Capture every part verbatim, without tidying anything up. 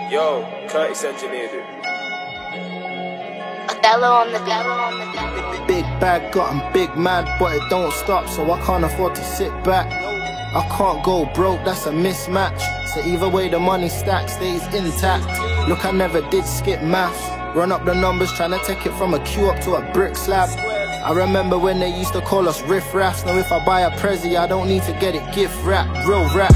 Yo, Curtis engineered it. Othello on the bellow on the bellow. Big bag got 'em big mad, but it don't stop, so I can't afford to sit back. I can't go broke, that's a mismatch. So either way the money stack stays intact. Look, I never did skip maths. Run up the numbers trying to take it from a queue up to a brick slab. I remember when they used to call us riff raffs. Now if I buy a Prezi, I don't need to get it gift wrapped. Real rap.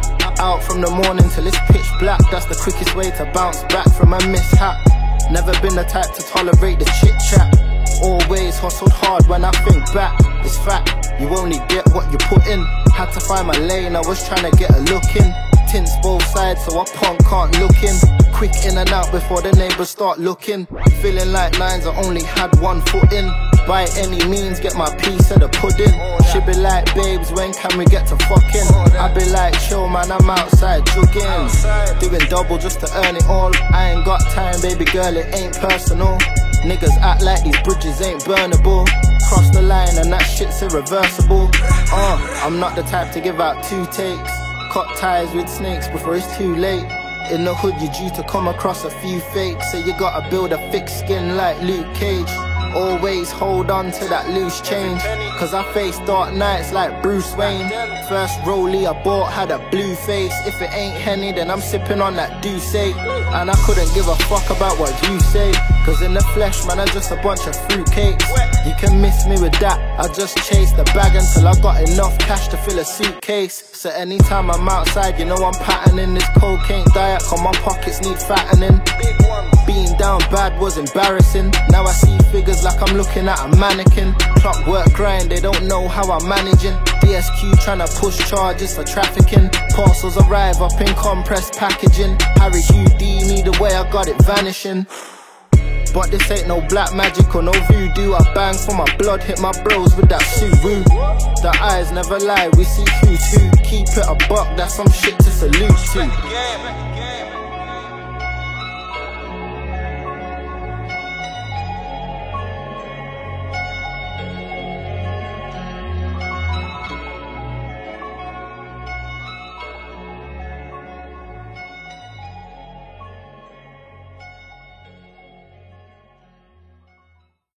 Out from the morning till it's pitch black. That's the quickest way to bounce back from a mishap. Never been the type to tolerate the chit chat. Always hustled hard when I think back. It's fact, you only get what you put in. Had to find my lane, I was trying to get a look in. Tints both sides so a punk can't look in. Quick in and out before the neighbors start looking. Feeling like nines, I only had one foot in. By any means, get my piece of the pudding. She be like, babes, when can we get to fucking? I be like, chill man, I'm outside jugging. Doing double just to earn it all. I ain't got time, baby girl, it ain't personal. Niggas act like these bridges ain't burnable. Cross the line and that shit's irreversible. Uh, I'm not the type to give out two takes. Cut ties with snakes before it's too late. In the hood you're due to come across a few fakes, so you gotta build a thick skin like Luke Cage. Always hold on to that loose change, cause I face dark nights like Bruce Wayne. First rollie I bought had a blue face. If it ain't Henny then I'm sipping on that Douce. And I couldn't give a fuck about what you say, cause in the flesh man I'm just a bunch of fruitcakes. You can miss me with that, I just chase the bag until I got enough cash to fill a suitcase. So anytime I'm outside you know I'm patterning this cocaine diet, cause my pockets need fattening. Being down bad was embarrassing. Now I see figures like I'm looking at a mannequin. Clockwork grind, they don't know how I'm managing. D S Q tryna push charges for trafficking. Parcels arrive up in compressed packaging. Harry Houdini, the way I got it vanishing. But this ain't no black magic or no voodoo. I bang for my blood, hit my bros with that Subaru. The eyes never lie, we see who's who. Keep it a buck, that's some shit to salute to.